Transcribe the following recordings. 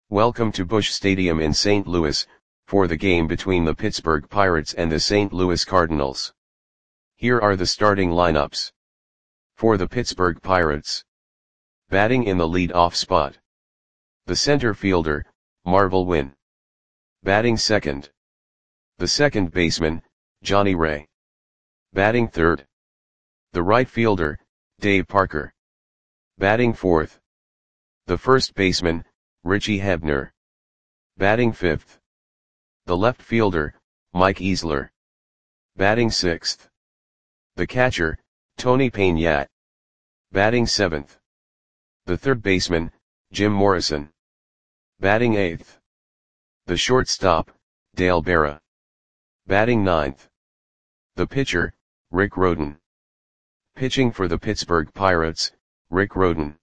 Welcome to Busch Stadium in St. Louis, for the game between the Pittsburgh Pirates and the St. Louis Cardinals. Here are the starting lineups. For the Pittsburgh Pirates. Batting in the lead-off spot. The center fielder, Marvel Wynn. Batting second. The second baseman, Johnny Ray. Batting third. The right fielder, Dave Parker. Batting fourth. The first baseman, Richie Hebner. Batting fifth. The left fielder, Mike Easler. Batting sixth. The catcher, Tony Peña. Batting seventh. The third baseman, Jim Morrison. Batting eighth. The shortstop, Dale Berra. Batting ninth. The pitcher, Rick Rhoden. Pitching for the Pittsburgh Pirates, Rick Rhoden.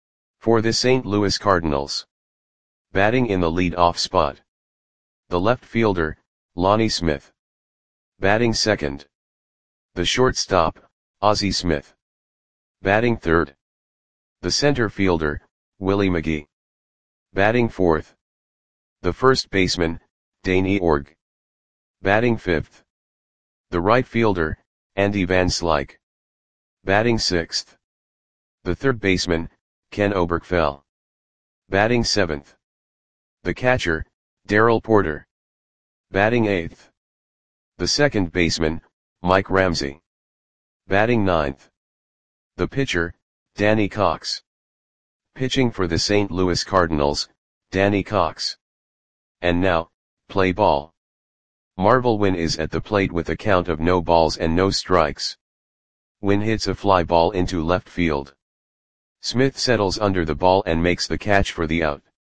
For the St. Louis Cardinals. Batting in the lead-off spot. The left fielder, Lonnie Smith. Batting second. The shortstop, Ozzie Smith. Batting third. The center fielder, Willie McGee. Batting fourth. The first baseman, Dane Eorg. Batting fifth. The right fielder, Andy Van Slyke. Batting sixth. The third baseman, Ken Oberkfell. Batting seventh. The catcher, Darrell Porter. Batting eighth. The second baseman, Mike Ramsey. Batting ninth. The pitcher, Danny Cox. Pitching for the St. Louis Cardinals, Danny Cox. And now, play ball. Marvel Wynn is at the plate with a count of no balls and no strikes. Wynn hits a fly ball into left field. Smith settles under the ball and makes the catch for the out.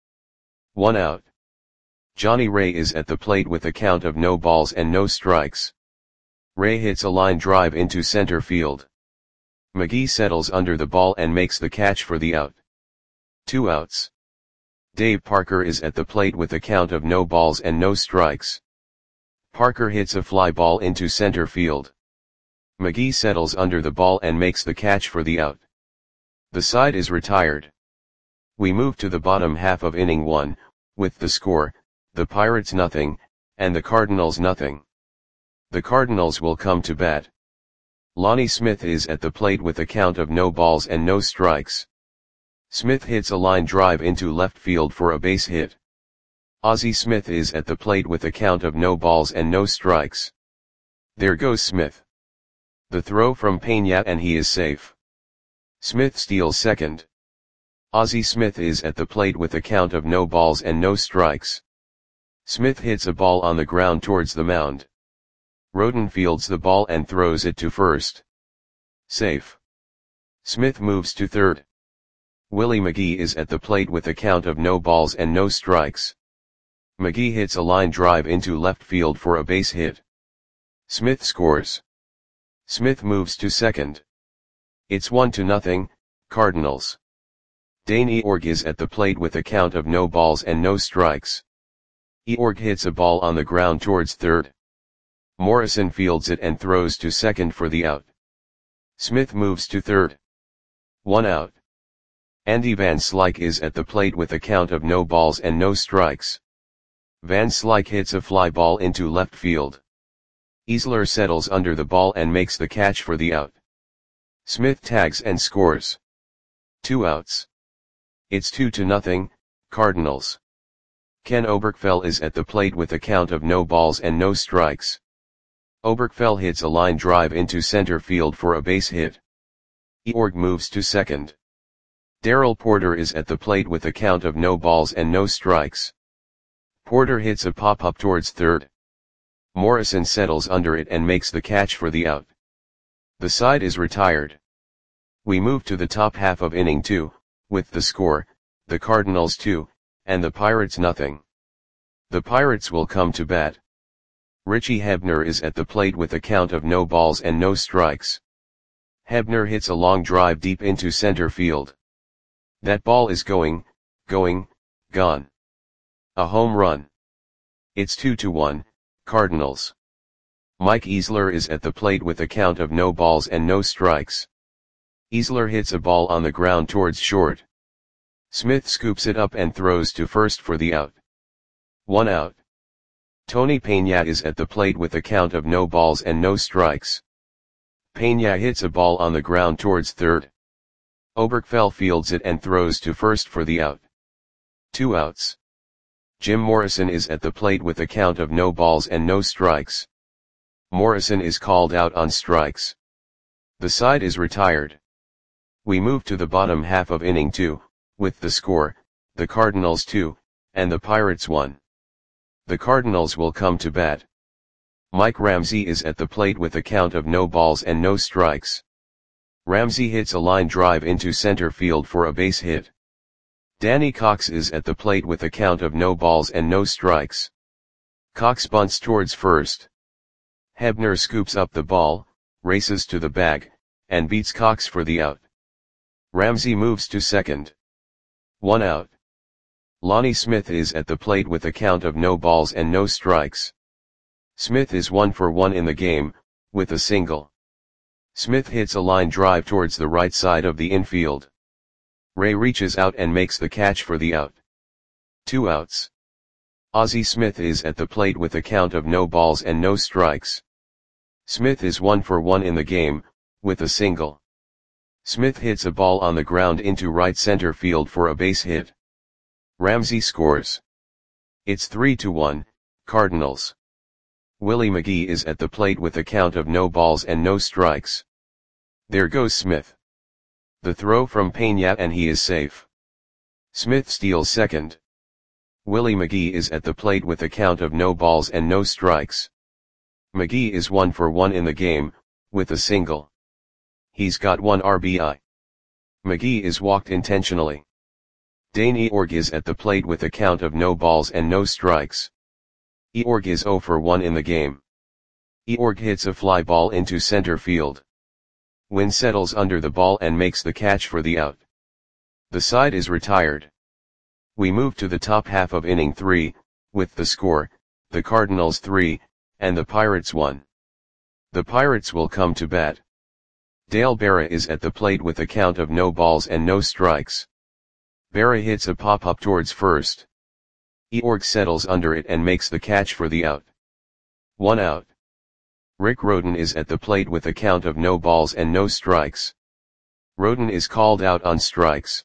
1 out. Johnny Ray is at the plate with a count of no balls and no strikes. Ray hits a line drive into center field. McGee settles under the ball and makes the catch for the out. 2 outs. Dave Parker is at the plate with a count of no balls and no strikes. Parker hits a fly ball into center field. McGee settles under the ball and makes the catch for the out. The side is retired. We move to the bottom half of inning 1, with the score, the Pirates nothing, and the Cardinals nothing. The Cardinals will come to bat. Lonnie Smith is at the plate with a count of no balls and no strikes. Smith hits a line drive into left field for a base hit. Ozzie Smith is at the plate with a count of no balls and no strikes. There goes Smith. The throw from Peña and he is safe. Smith steals second. Ozzie Smith is at the plate with a count of no balls and no strikes. Smith hits a ball on the ground towards the mound. Rhoden fields the ball and throws it to first. Safe. Smith moves to third. Willie McGee is at the plate with a count of no balls and no strikes. McGee hits a line drive into left field for a base hit. Smith scores. Smith moves to second. It's 1-0, Cardinals. Dane Eorg is at the plate with a count of no balls and no strikes. Eorg hits a ball on the ground towards third. Morrison fields it and throws to second for the out. Smith moves to third. 1 out. Andy Van Slyke is at the plate with a count of no balls and no strikes. Van Slyke hits a fly ball into left field. Easler settles under the ball and makes the catch for the out. Smith tags and scores. 2 outs. It's 2-0, Cardinals. Ken Oberkfell is at the plate with a count of no balls and no strikes. Oberkfell hits a line drive into center field for a base hit. Eorg moves to second. Darrell Porter is at the plate with a count of no balls and no strikes. Porter hits a pop-up towards third. Morrison settles under it and makes the catch for the out. The side is retired. We move to the top half of inning 2, with the score, the Cardinals 2, and the Pirates nothing. The Pirates will come to bat. Richie Hebner is at the plate with a count of no balls and no strikes. Hebner hits a long drive deep into center field. That ball is gone. A home run. It's 2-1, Cardinals. Mike Easler is at the plate with a count of no balls and no strikes. Easler hits a ball on the ground towards short. Smith scoops it up and throws to first for the out. 1 out. Tony Peña is at the plate with a count of no balls and no strikes. Peña hits a ball on the ground towards third. Oberkfell fields it and throws to first for the out. 2 outs. Jim Morrison is at the plate with a count of no balls and no strikes. Morrison is called out on strikes. The side is retired. We move to the bottom half of inning 2, with the score, the Cardinals 2, and the Pirates 1. The Cardinals will come to bat. Mike Ramsey is at the plate with a count of no balls and no strikes. Ramsey hits a line drive into center field for a base hit. Danny Cox is at the plate with a count of no balls and no strikes. Cox bunts towards first. Hebner scoops up the ball, races to the bag, and beats Cox for the out. Ramsey moves to second. 1 out. Lonnie Smith is at the plate with a count of no balls and no strikes. Smith is 1 for 1 in the game, with a single. Smith hits a line drive towards the right side of the infield. Ray reaches out and makes the catch for the out. 2 outs. Ozzie Smith is at the plate with a count of no balls and no strikes. Smith is 1 for 1 in the game, with a single. Smith hits a ball on the ground into right center field for a base hit. Ramsey scores. It's 3-1, Cardinals. Willie McGee is at the plate with a count of no balls and no strikes. There goes Smith. The throw from Peña and he is safe. Smith steals second. Willie McGee is at the plate with a count of no balls and no strikes. McGee is 1 for 1 in the game, with a single. He's got 1 RBI. McGee is walked intentionally. Dane Eorg is at the plate with a count of no balls and no strikes. Eorg is 0 for 1 in the game. Eorg hits a fly ball into center field. Wynn settles under the ball and makes the catch for the out. The side is retired. We move to the top half of inning 3, with the score, the Cardinals 3, and the Pirates 1. The Pirates will come to bat. Dale Berra is at the plate with a count of no balls and no strikes. Berra hits a pop-up towards first. Eorg settles under it and makes the catch for the out. 1 out. Rick Rhoden is at the plate with a count of no balls and no strikes. Rhoden is called out on strikes.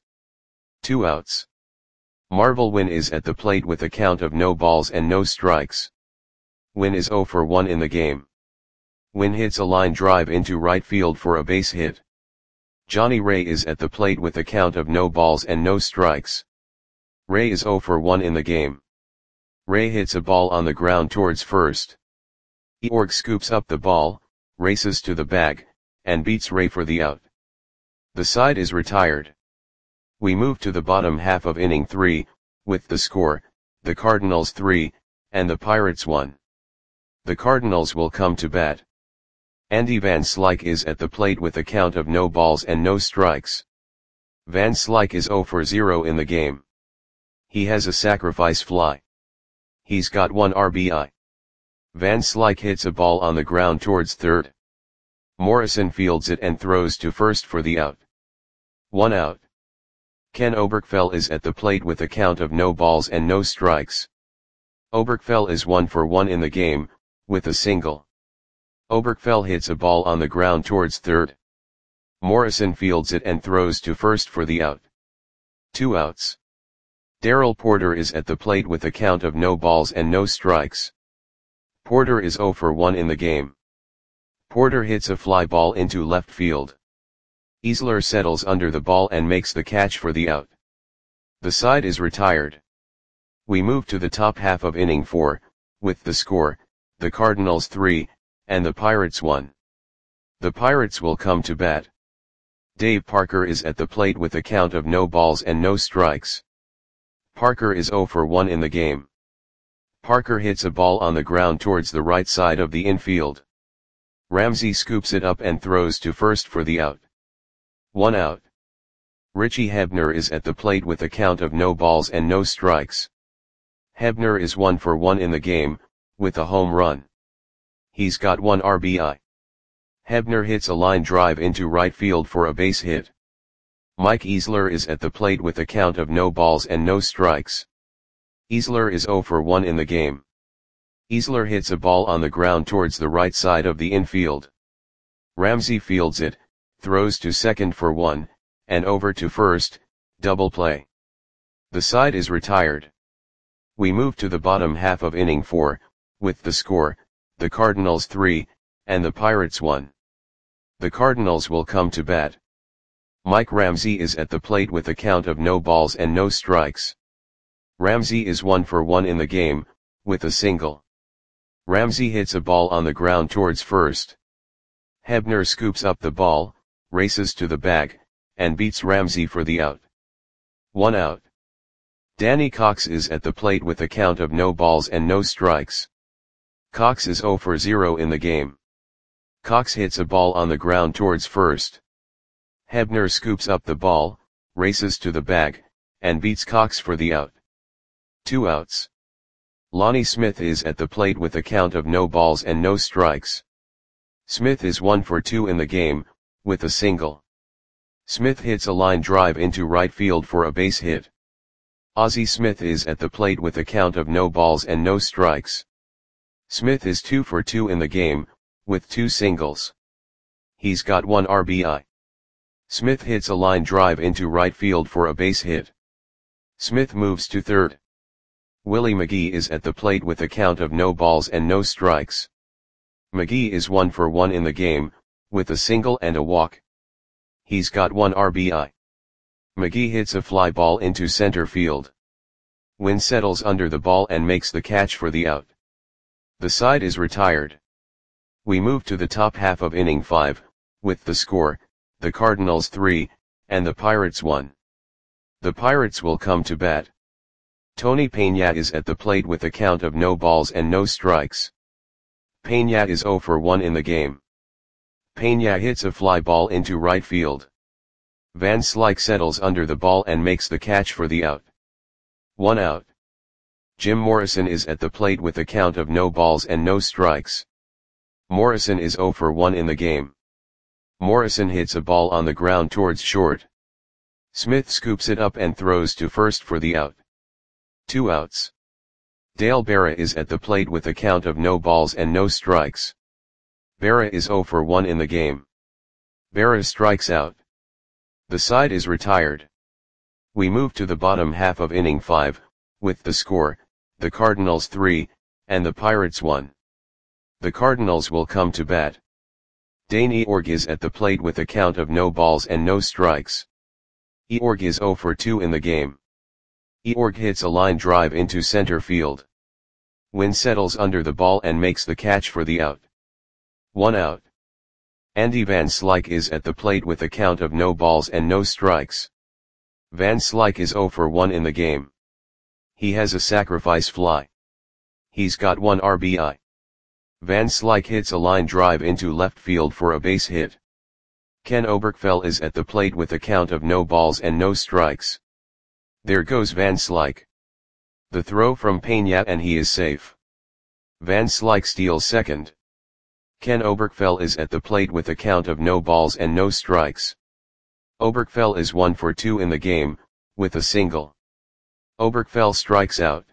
2 outs. Marvel Wynn is at the plate with a count of no balls and no strikes. Wynn is 0 for 1 in the game. Wynn hits a line drive into right field for a base hit. Johnny Ray is at the plate with a count of no balls and no strikes. Ray is 0 for 1 in the game. Ray hits a ball on the ground towards first. Eorg scoops up the ball, races to the bag, and beats Ray for the out. The side is retired. We move to the bottom half of inning 3, with the score, the Cardinals 3, and the Pirates 1. The Cardinals will come to bat. Andy Van Slyke is at the plate with a count of no balls and no strikes. Van Slyke is 0 for 0 in the game. He has a sacrifice fly. He's got 1 RBI. Van Slyke hits a ball on the ground towards third. Morrison fields it and throws to first for the out. 1 out. Ken Oberkfell is at the plate with a count of no balls and no strikes. Oberkfell is 1 for 1 in the game, with a single. Oberkfell hits a ball on the ground towards third. Morrison fields it and throws to first for the out. 2 outs. Darrell Porter is at the plate with a count of no balls and no strikes. Porter is 0 for 1 in the game. Porter hits a fly ball into left field. Easler settles under the ball and makes the catch for the out. The side is retired. We move to the top half of inning 4, with the score, the Cardinals 3, and the Pirates 1. The Pirates will come to bat. Dave Parker is at the plate with a count of no balls and no strikes. Parker is 0 for 1 in the game. Parker hits a ball on the ground towards the right side of the infield. Ramsey scoops it up and throws to first for the out. 1 out. Richie Hebner is at the plate with a count of no balls and no strikes. Hebner is 1 for 1 in the game, with a home run. He's got 1 RBI. Hebner hits a line drive into right field for a base hit. Mike Easler is at the plate with a count of no balls and no strikes. Easler is 0 for 1 in the game. Easler hits a ball on the ground towards the right side of the infield. Ramsey fields it, throws to second for 1, and over to first, double play. The side is retired. We move to the bottom half of inning 4, with the score, the Cardinals 3, and the Pirates 1. The Cardinals will come to bat. Mike Ramsey is at the plate with a count of no balls and no strikes. Ramsey is 1 for 1 in the game, with a single. Ramsey hits a ball on the ground towards first. Hebner scoops up the ball, races to the bag, and beats Ramsey for the out. 1 out. Danny Cox is at the plate with a count of no balls and no strikes. Cox is 0 for 0 in the game. Cox hits a ball on the ground towards first. Hebner scoops up the ball, races to the bag, and beats Cox for the out. 2 outs. Lonnie Smith is at the plate with a count of no balls and no strikes. Smith is 1 for 2 in the game, with a single. Smith hits a line drive into right field for a base hit. Ozzie Smith is at the plate with a count of no balls and no strikes. Smith is 2 for 2 in the game, with 2 singles. He's got 1 RBI. Smith hits a line drive into right field for a base hit. Smith moves to third. Willie McGee is at the plate with a count of no balls and no strikes. McGee is 1 for 1 in the game, with a single and a walk. He's got 1 RBI. McGee hits a fly ball into center field. Wynn settles under the ball and makes the catch for the out. The side is retired. We move to the top half of inning 5, with the score, the Cardinals 3, and the Pirates 1. The Pirates will come to bat. Tony Peña is at the plate with a count of no balls and no strikes. Peña is 0 for 1 in the game. Peña hits a fly ball into right field. Van Slyke settles under the ball and makes the catch for the out. 1 out. Jim Morrison is at the plate with a count of no balls and no strikes. Morrison is 0 for 1 in the game. Morrison hits a ball on the ground towards short. Smith scoops it up and throws to first for the out. 2 outs. Dale Berra is at the plate with a count of no balls and no strikes. Berra is 0 for 1 in the game. Berra strikes out. The side is retired. We move to the bottom half of inning 5, with the score, the Cardinals 3, and the Pirates 1. The Cardinals will come to bat. Dane Eorg is at the plate with a count of no balls and no strikes. Eorg is 0 for 2 in the game. Eorg hits a line drive into center field. Wynn settles under the ball and makes the catch for the out. 1 out. Andy Van Slyke is at the plate with a count of no balls and no strikes. Van Slyke is 0 for 1 in the game. He has a sacrifice fly. He's got 1 RBI. Van Slyke hits a line drive into left field for a base hit. Ken Oberkfell is at the plate with a count of no balls and no strikes. There goes Van Slyke. The throw from Peña and he is safe. Van Slyke steals second. Ken Oberkfell is at the plate with a count of no balls and no strikes. Oberkfell is 1 for 2 in the game, with a single. Oberkfell strikes out.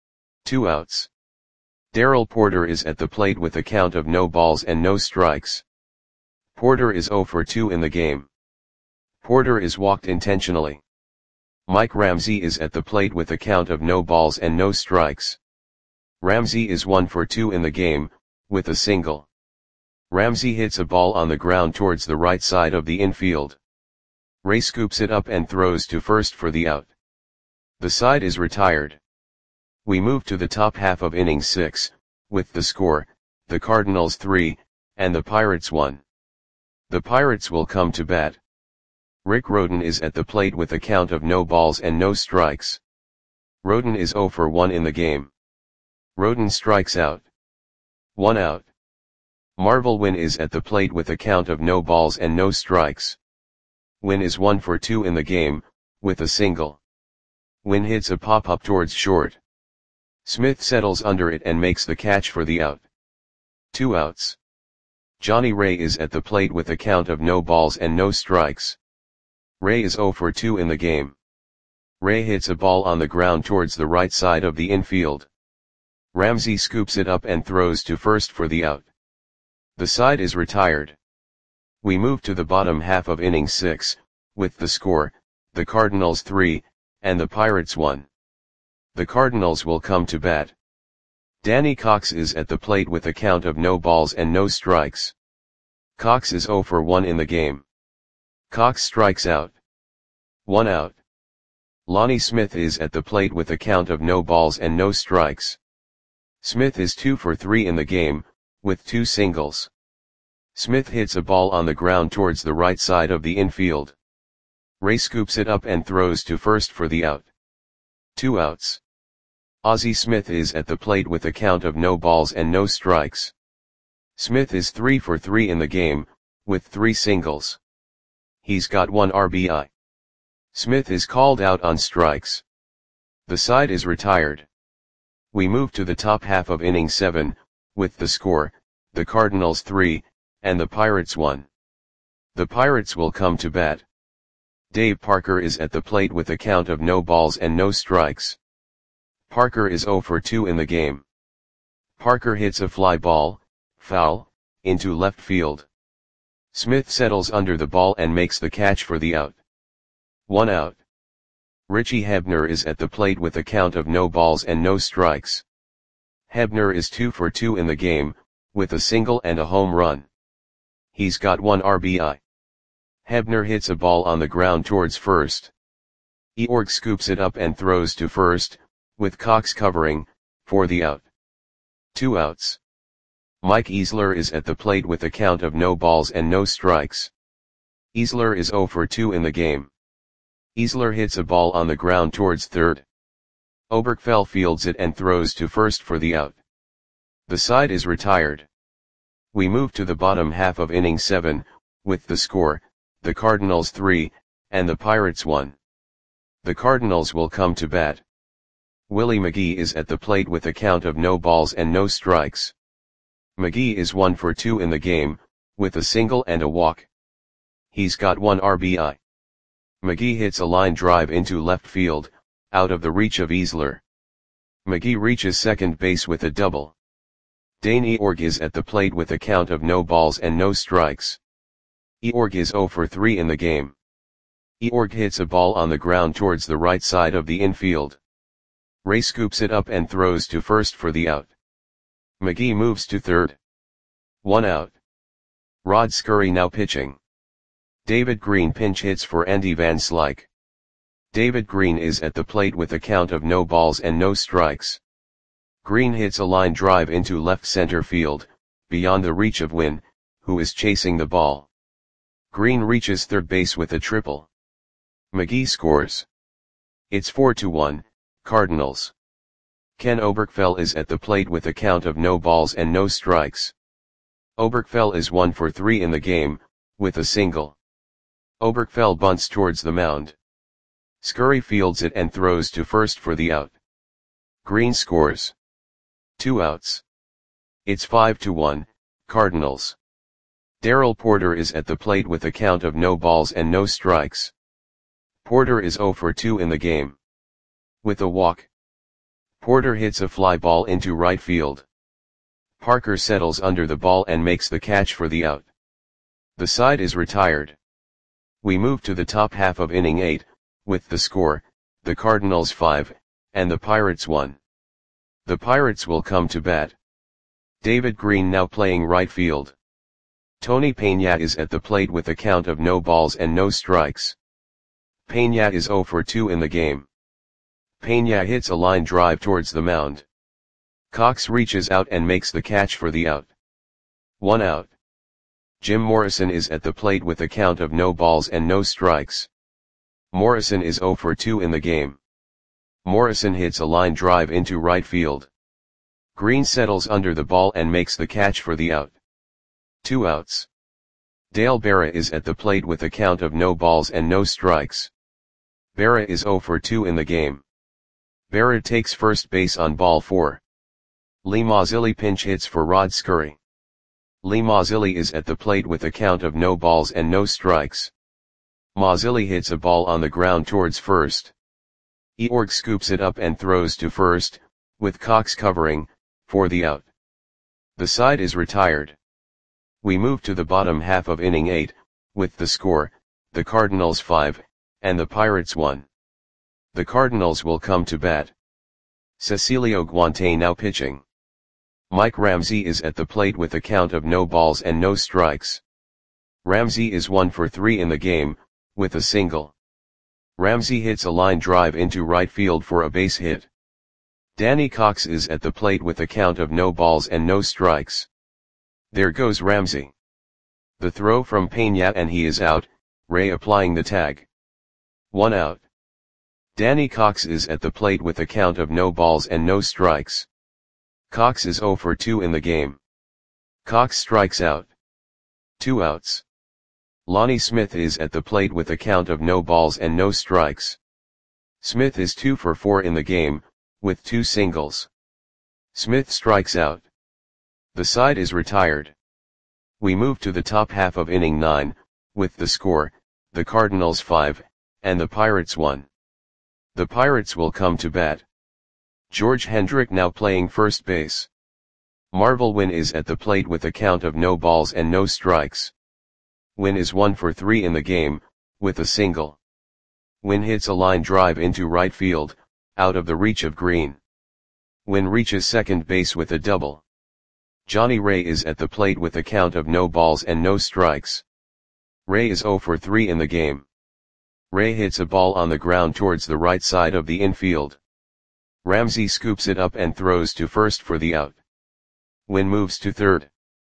2 outs. Darrell Porter is at the plate with a count of no balls and no strikes. Porter is 0 for 2 in the game. Porter is walked intentionally. Mike Ramsey is at the plate with a count of no balls and no strikes. Ramsey is 1 for 2 in the game, with a single. Ramsey hits a ball on the ground towards the right side of the infield. Ray scoops it up and throws to first for the out. The side is retired. We move to the top half of inning 6, with the score, the Cardinals 3, and the Pirates 1. The Pirates will come to bat. Rick Rhoden is at the plate with a count of no balls and no strikes. Rhoden is 0 for 1 in the game. Rhoden strikes out. 1 out. Marvel Wynn is at the plate with a count of no balls and no strikes. Wynn is 1 for 2 in the game, with a single. Wynn hits a pop-up towards short. Smith settles under it and makes the catch for the out. 2 outs. Johnny Ray is at the plate with a count of no balls and no strikes. Ray is 0 for 2 in the game. Ray hits a ball on the ground towards the right side of the infield. Ramsey scoops it up and throws to first for the out. The side is retired. We move to the bottom half of inning 6, with the score, the Cardinals 3, and the Pirates 1. The Cardinals will come to bat. Danny Cox is at the plate with a count of no balls and no strikes. Cox is 0 for 1 in the game. Cox strikes out. 1 out. Lonnie Smith is at the plate with a count of no balls and no strikes. Smith is 2 for 3 in the game, with 2 singles. Smith hits a ball on the ground towards the right side of the infield. Ray scoops it up and throws to first for the out. 2 outs. Ozzie Smith is at the plate with a count of no balls and no strikes. Smith is 3 for 3 in the game, with 3 singles. He's got 1 RBI. Smith is called out on strikes. The side is retired. We move to the top half of inning 7, with the score, the Cardinals 3, and the Pirates 1. The Pirates will come to bat. Dave Parker is at the plate with a count of no balls and no strikes. Parker is 0 for 2 in the game. Parker hits a fly ball, foul, into left field. Smith settles under the ball and makes the catch for the out. 1 out. Richie Hebner is at the plate with a count of no balls and no strikes. Hebner is 2 for 2 in the game, with a single and a home run. He's got 1 RBI. Hebner hits a ball on the ground towards first. Eorg scoops it up and throws to first, with Cox covering, for the out. 2 outs. Mike Easler is at the plate with a count of no balls and no strikes. Easler is 0 for 2 in the game. Easler hits a ball on the ground towards third. Oberkfell fields it and throws to first for the out. The side is retired. We move to the bottom half of inning 7, with the score, the Cardinals 3, and the Pirates 1. The Cardinals will come to bat. Willie McGee is at the plate with a count of no balls and no strikes. McGee is 1 for 2 in the game, with a single and a walk. He's got 1 RBI. McGee hits a line drive into left field, out of the reach of Easler. McGee reaches second base with a double. Dane Eorg is at the plate with a count of no balls and no strikes. Eorg is 0 for 3 in the game. Eorg hits a ball on the ground towards the right side of the infield. Ray scoops it up and throws to first for the out. McGee moves to third. 1 out. Rod Scurry now pitching. David Green pinch hits for Andy Van Slyke. David Green is at the plate with a count of no balls and no strikes. Green hits a line drive into left center field, beyond the reach of Wynn, who is chasing the ball. Green reaches third base with a triple. McGee scores. It's 4-1, Cardinals. Ken Oberkfell is at the plate with a count of no balls and no strikes. Oberkfell is 1 for 3 in the game, with a single. Oberkfell bunts towards the mound. Scurry fields it and throws to first for the out. Green scores. 2 outs. It's 5-1, Cardinals. Darrell Porter is at the plate with a count of no balls and no strikes. Porter is 0 for 2 in the game. With a walk. Porter hits a fly ball into right field. Parker settles under the ball and makes the catch for the out. The side is retired. We move to the top half of inning 8, with the score, the Cardinals 5, and the Pirates 1. The Pirates will come to bat. David Green now playing right field. Tony Peña is at the plate with a count of no balls and no strikes. Peña is 0 for 2 in the game. Peña hits a line drive towards the mound. Cox reaches out and makes the catch for the out. 1 out. Jim Morrison is at the plate with a count of no balls and no strikes. Morrison is 0 for 2 in the game. Morrison hits a line drive into right field. Green settles under the ball and makes the catch for the out. 2 outs. Dale Berra is at the plate with a count of no balls and no strikes. Berra is 0 for 2 in the game. Berra takes first base on ball 4. Lee Mazzilli pinch hits for Rod Scurry. Lee Mazzilli is at the plate with a count of no balls and no strikes. Mazzilli hits a ball on the ground towards first. Eorg scoops it up and throws to first, with Cox covering, for the out. The side is retired. We move to the bottom half of inning 8, with the score, the Cardinals 5, and the Pirates 1. The Cardinals will come to bat. Cecilio Guante now pitching. Mike Ramsey is at the plate with a count of no balls and no strikes. Ramsey is 1 for 3 in the game, with a single. Ramsey hits a line drive into right field for a base hit. Danny Cox is at the plate with a count of no balls and no strikes. There goes Ramsey. The throw from Peña and he is out, Ray applying the tag. 1 out. Danny Cox is at the plate with a count of no balls and no strikes. Cox is 0 for 2 in the game. Cox strikes out. 2 outs. Lonnie Smith is at the plate with a count of no balls and no strikes. Smith is 2 for 4 in the game, with 2 singles. Smith strikes out. The side is retired. We move to the top half of inning 9, with the score, the Cardinals 5, and the Pirates 1. The Pirates will come to bat. George Hendrick now playing first base. Marvel Wynn is at the plate with a count of no balls and no strikes. Wynn is 1 for 3 in the game, with a single. Wynn hits a line drive into right field, out of the reach of Green. Wynn reaches second base with a double. Johnny Ray is at the plate with a count of no balls and no strikes. Ray is 0 for 3 in the game. Ray hits a ball on the ground towards the right side of the infield. Ramsey scoops it up and throws to first for the out. Wynn moves to third.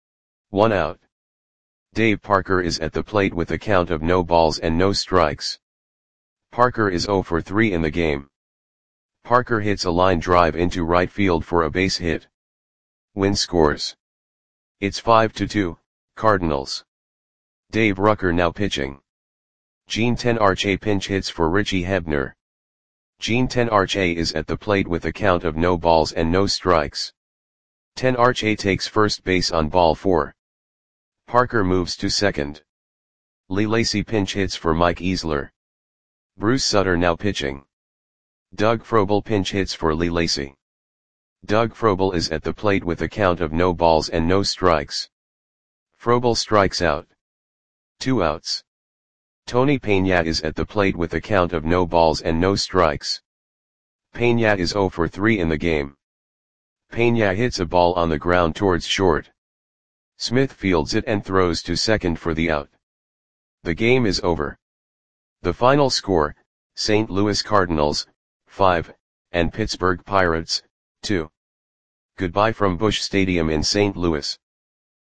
1 out. Dave Parker is at the plate with a count of no balls and no strikes. Parker is 0 for 3 in the game. Parker hits a line drive into right field for a base hit. Wynn scores. It's 5-2, Cardinals. Dave Rucker now pitching. Gene Tenarche pinch hits for Richie Hebner. Gene Tenarche is at the plate with a count of no balls and no strikes. Tenarche takes first base on ball 4. Parker moves to second. Lee Lacy pinch hits for Mike Easler. Bruce Sutter now pitching. Doug Frobel pinch hits for Lee Lacy. Doug Frobel is at the plate with a count of no balls and no strikes. Frobel strikes out. 2 outs. Tony Peña is at the plate with a count of no balls and no strikes. Peña is 0 for 3 in the game. Peña hits a ball on the ground towards short. Smith fields it and throws to second for the out. The game is over. The final score, St. Louis Cardinals, 5, and Pittsburgh Pirates, 2. Goodbye from Busch Stadium in St. Louis.